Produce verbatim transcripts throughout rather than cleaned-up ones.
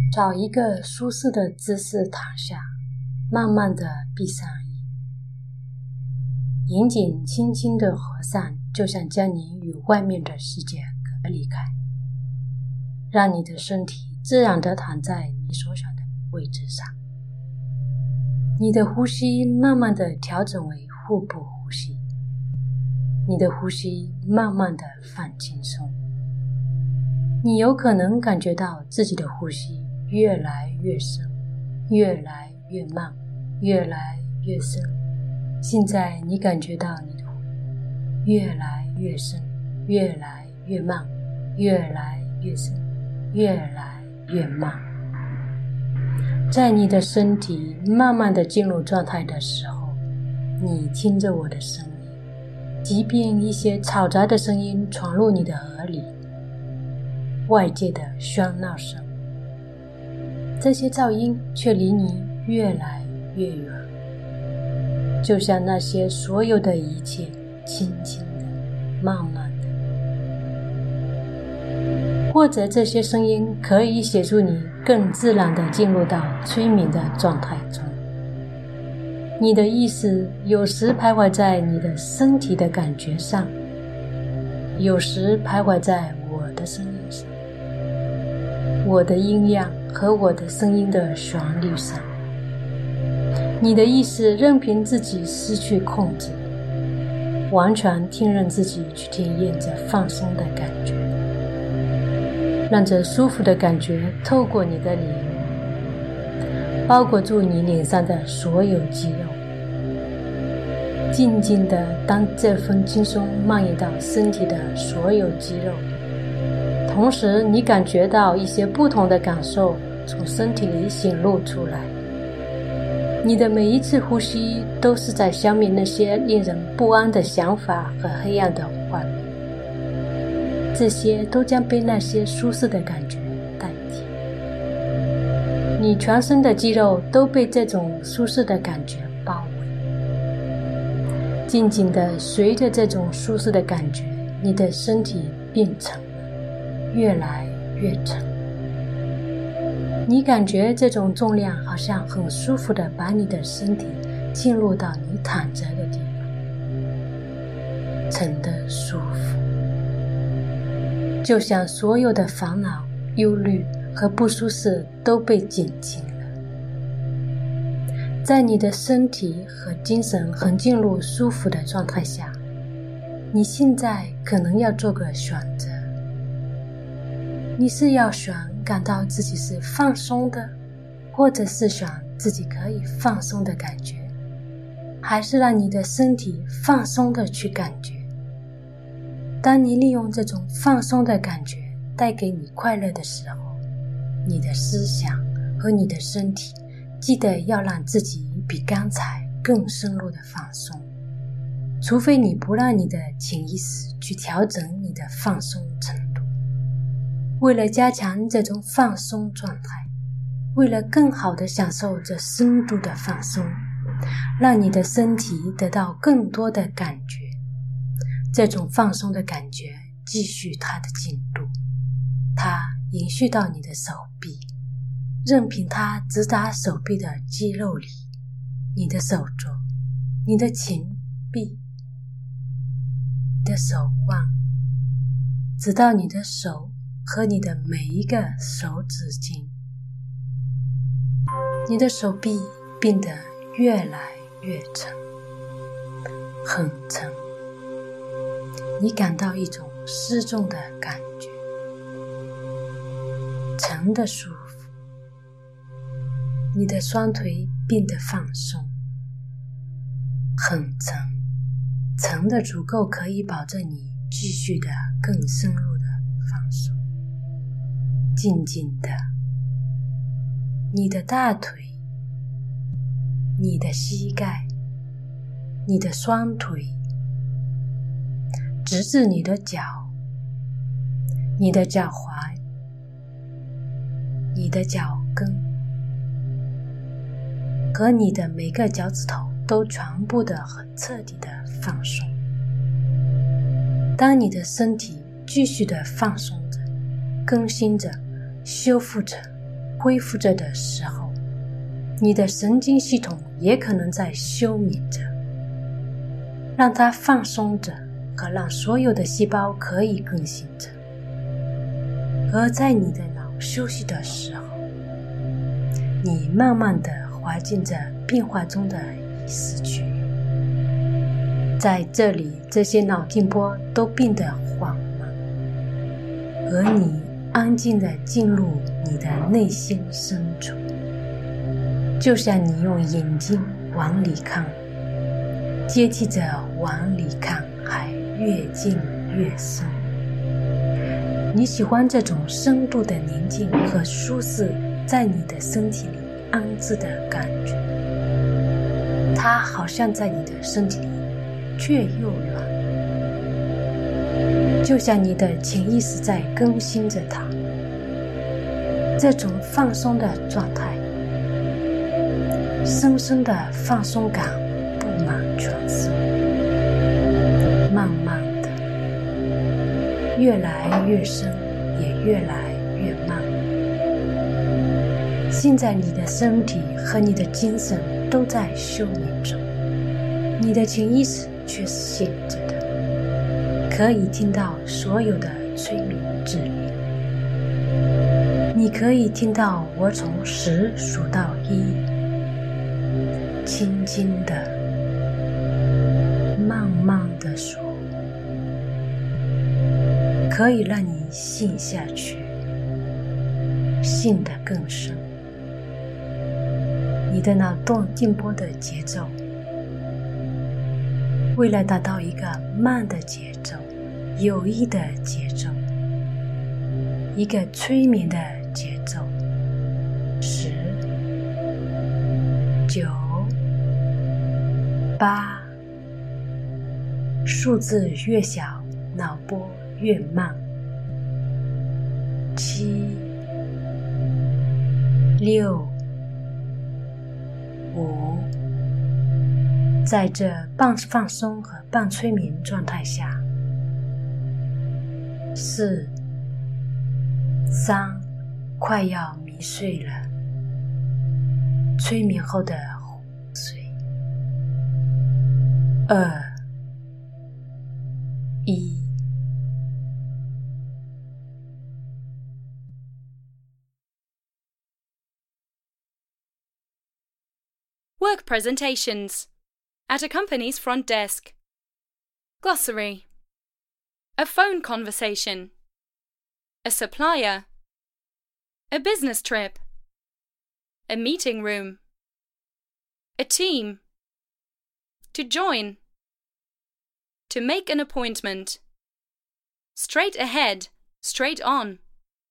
找一个舒适的姿势躺下，慢慢地闭上眼，眼睛轻轻地合上，就像将你与外面的世界隔离开，让你的身体自然地躺在你所想的位置上。你的呼吸慢慢地调整为腹部呼吸，你的呼吸慢慢地放轻松。你有可能感觉到自己的呼吸越来越深，越来越慢，越来越深。现在你感觉到你的呼吸越来越深，越来越慢，越来越深，越来越慢。在你的身体慢慢地进入状态的时候，你听着我的声音，即便一些嘈杂的声音闯入你的耳里，外界的喧闹声，这些噪音却离你越来越远，就像那些所有的一切轻轻的、慢慢的。或者这些声音可以协助你更自然地进入到催眠的状态中。你的意识有时徘徊在你的身体的感觉上，有时徘徊在我的声音上，我的音量和我的声音的旋律上。你的意识任凭自己失去控制，完全听任自己去体验这放松的感觉，让这舒服的感觉透过你的脸，包裹住你脸上的所有肌肉，静静地当这份轻松蔓延到身体的所有肌肉，同时你感觉到一些不同的感受从身体里显露出来。你的每一次呼吸都是在消灭那些令人不安的想法和黑暗的画面，这些都将被那些舒适的感觉代替。你全身的肌肉都被这种舒适的感觉包围，静静地随着这种舒适的感觉，你的身体变沉了，越来越沉。你感觉这种重量好像很舒服地把你的身体进入到你躺着的地方，沉得舒服，就像所有的烦恼、忧虑和不舒适都被减轻了。在你的身体和精神很进入舒服的状态下，你现在可能要做个选择。你是要选感到自己是放松的，或者是选自己可以放松的感觉，还是让你的身体放松的去感觉。当你利用这种放松的感觉带给你快乐的时候，你的思想和你的身体记得要让自己比刚才更深入的放松，除非你不让你的潜意识去调整你的放松程度。为了加强这种放松状态，为了更好地享受这深度的放松，让你的身体得到更多的感觉，这种放松的感觉继续它的进度，它延续到你的手臂，任凭它直达手臂的肌肉里，你的手肘，你的前臂，你的手腕，直到你的手和你的每一个手指尖。你的手臂变得越来越沉，很沉，你感到一种失重的感觉，沉的舒服。你的双腿变得放松，很沉，沉的足够可以保证你继续的更深入的放松。静静的，你的大腿，你的膝盖，你的双腿，直至你的脚，你的脚踝，你的脚跟，和你的每个脚趾头都全部的很彻底的放松。当你的身体继续的放松着，更新着，修复着， 恢复着的时候，你的神经系统也可能在休眠着，让它放松着和让所有的细胞可以更新着。而在你的脑休息的时候，你慢慢地滑进着变化中的意识区域，在这里这些脑电波都变得缓慢，而你安静地进入你的内心深处，就像你用眼睛往里看，接替着往里看还越进越深。你喜欢这种深度的宁静和舒适在你的身体里安置的感觉，它好像在你的身体里却又软，就像你的潜意识在更新着它。这种放松的状态，深深的放松感布满全身，慢慢的越来越深，也越来越慢。现在你的身体和你的精神都在休眠中，你的潜意识却是醒着的，可以听到所有的催眠指令。你可以听到我从十数到一，轻轻的慢慢的数，可以让你陷下去，陷得更深。你的脑动电波的节奏，为了达到一个慢的节奏，有益的节奏，一个催眠的节奏，十、九、八，数字越小，脑波越慢，七、六、五，在这半放松和半催眠状态下，四、三，快要迷睡了，催眠后的昏睡，二、一。 Work presentations at a company's front desk. Glossary. A phone conversation. A supplier. A business trip. A meeting room. A team. To join. To make an appointment. Straight ahead, straight on.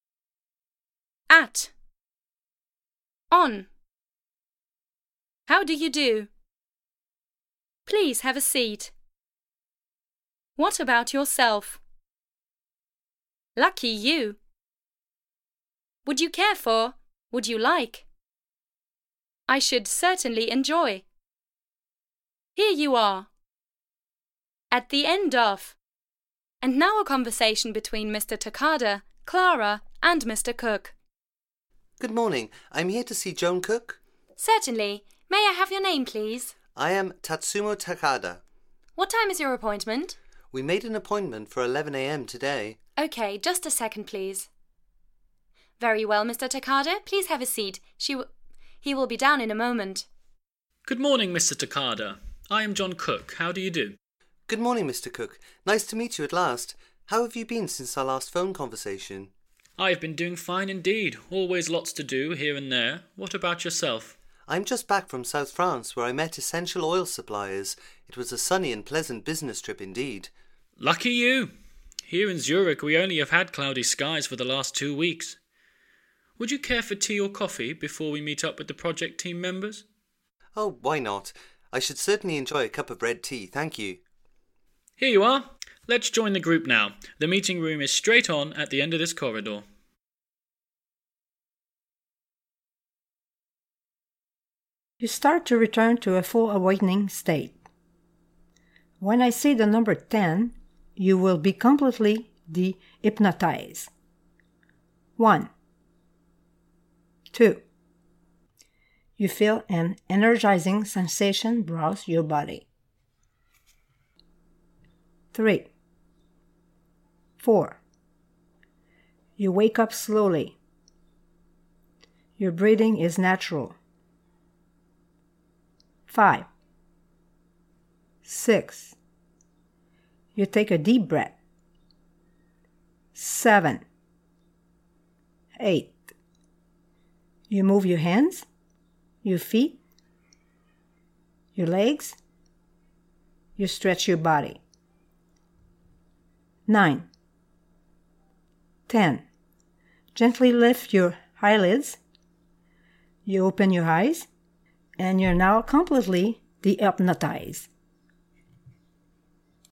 At. On. How do you do? Please have a seat. What about yourself? Lucky you. Would you care for? Would you like? I should certainly enjoy. Here you are. At the end of. And now a conversation between Mister Takada, Clara, and Mister Cook. Good morning. I'm here to see Joan Cook. Certainly. May I have your name, please? I am Tatsumo Takada. What time is your appointment? We made an appointment for eleven a m today. Okay, just a second, please. Very well, Mister Takada. Please have a seat. She w- he will be down in a moment. Good morning, Mister Takada. I am John Cook. How do you do? Good morning, Mister Cook. Nice to meet you at last. How have you been since our last phone conversation? I've been doing fine indeed. Always lots to do here and there. What about yourself? I'm just back from South France, where I met essential oil suppliers. It was a sunny and pleasant business trip indeed. Lucky you! Here in Zurich we only have had cloudy skies for the last two weeks. Would you care for tea or coffee before we meet up with the project team members? Oh, why not? I should certainly enjoy a cup of red tea, thank you. Here you are. Let's join the group now. The meeting room is straight on at the end of this corridor. You start to return to a full awakening state. When I say the number ten, you will be completely de-hypnotized. One, Two, you feel an energizing sensation browse your body. Three, four, you wake up slowly. Your breathing is natural. Five, six, you take a deep breath. Seven, eight, you move your hands, your feet, your legs, you stretch your body. Nine, ten, gently lift your eyelids, you open your eyes, and you're now completely dehypnotized.